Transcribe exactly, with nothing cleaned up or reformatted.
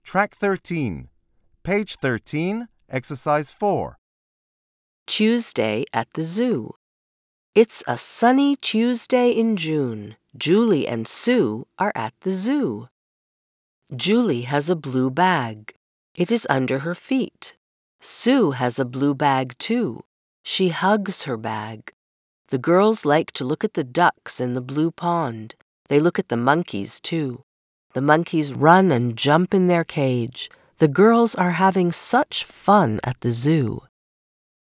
Track thirteen. Page thirteen, Exercise four. Tuesday at the zoo. It's a sunny Tuesday in June. Julie and Sue are at the zoo. Julie has a blue bag. It is under her feet. Sue has a blue bag too. She hugs her bag. The girls like to look at the ducks in the blue pond. They look at the monkeys too. The monkeys run and jump in their cage. The girls are having such fun at the zoo.